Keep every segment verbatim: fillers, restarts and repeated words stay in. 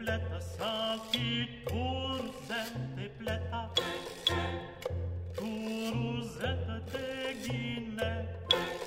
pleta, santi turzente pleta, turuzeta de Guiné,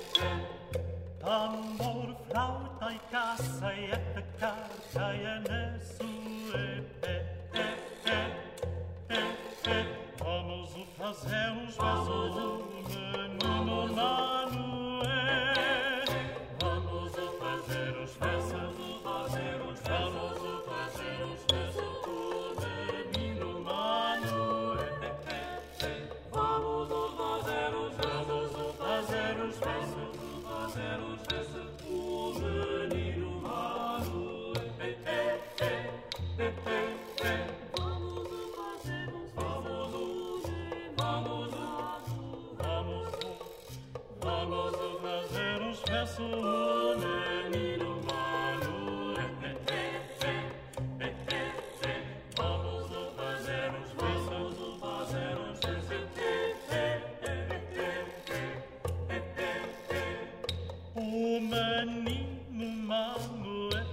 tambor, flauta e caça e atacar, caia na sua pé, pé, pé, pé, pé. Vamos fazer uns versos, menino Manoel. Vamos fazer os versos, fazer os versos, fazer os versos, menino Manoel. Vamos fazer os versos, fazer os versos, fazer os versos, menino Manoel. Vamos fazer os vamos, vamos, vamos, vamos fazer os versos, menino Manoel. Vamos fazer os versos, fazer os versos, o menino Manoel.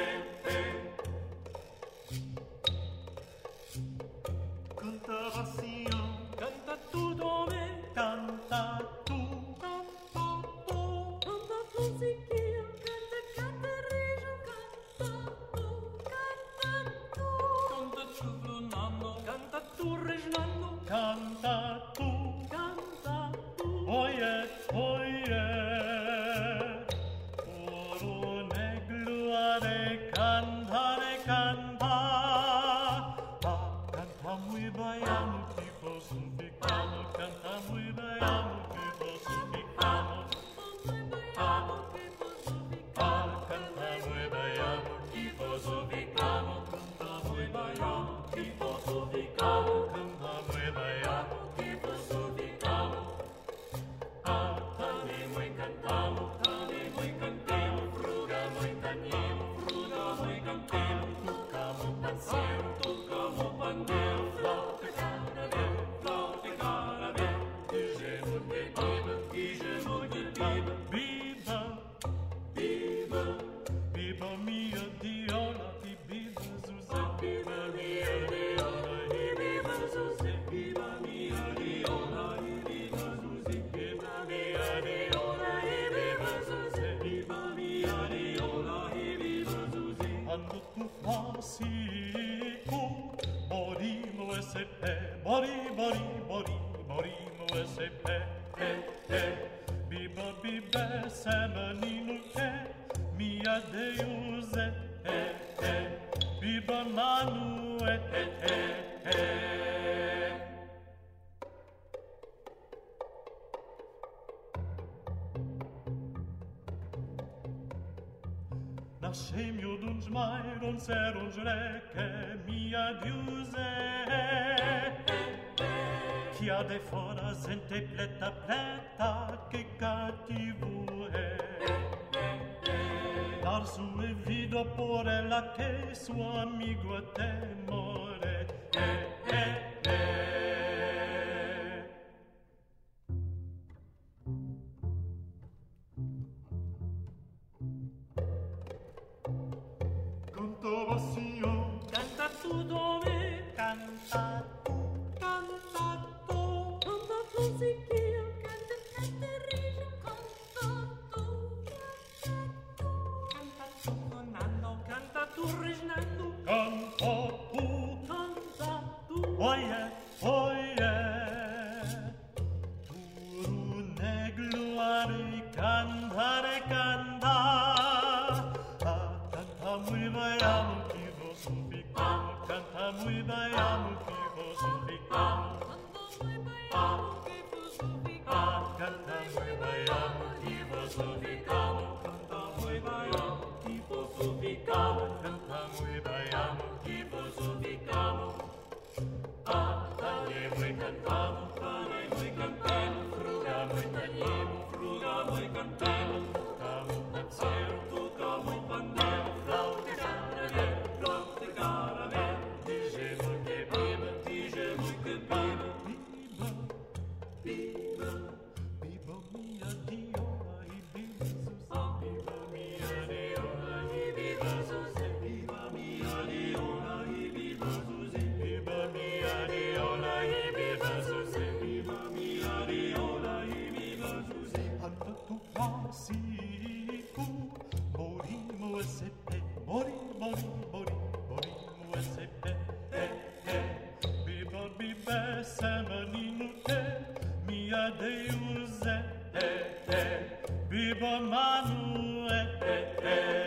Canta assim, canta tudo, homem, canta tu, canta tu, Canta musiquinha, canta, canta, rijo, canta tu, canta tu. canta tu, Fernando, canta tu, Reginaldo, canta tu, Canta tu. oye, oye, puro negro de cantare, canta, ah, canta muy baiano, tipo sulficano, canta muy baiano, tipo sulficano, ah, canta muy baiano, tipo sulficano, canta muy baiano, tipo sulficano, canta muy baiano, tipo sulficano. Ah, tani muy cantamo, tani muy cantemo, fruga muy tanimo, fruga muy cantemo, tocamo panzero, tocamo pandeiro, flauta carabel, flauta carabel, dizemos que viva, dizemos que viva, viva, viva, viva minha diola e viva Zuzé, viva minha diola e viva Zuzé, viva minha diola e viva Zuzé, viva minha diola e viva Zuzé, viva minha diola e viva Zuzé. Ando tu facico, morimo esse pé, mori, mori, mori, morimo esse pé, pé, pé. Biba, biba, esse menino que minha Deus é, é, é. Biba, Manu, é, é, é, é. Nascemio d'uns mai, d'uns er uns re, che mia Deus è. Chi ha de fora sente pleta, pleta, che cattivo è. Dar sue vida por ella che suo amigo temore. Eh, eh, eh. Cantava assim, oh. Canta tu, dove? Canta tu, canta tu. Canta musiquinha, canta, canta, rijo, canta tu, canta tu. Canta tu, Fernando, canta tu, Reginaldo, canta tu, Canta tu. oye, oye. Puro negro ari cantare, canta. Ah, canta muy baiano, que vos ficamo, canta muy baiano, que vos ficamo. Ah, canta muy baiano, que vos ficamo, canta muy baiano, que vos ficamo, canta muy baiano, que vos ficamo. Ah, tani muy cantamo, tani muy cantemo, fruga muy tanimo, fruga muy cantemo, tocamo panzero, tocamo pandeiro, flauta carabel, flauta carabel, dizemo que viva, dizemo que viva, viva, viva, viva minha diola e viva Zuzé, viva minha diola e viva Zuzé, viva minha diola menino e mia deuze e e bibo manu e e e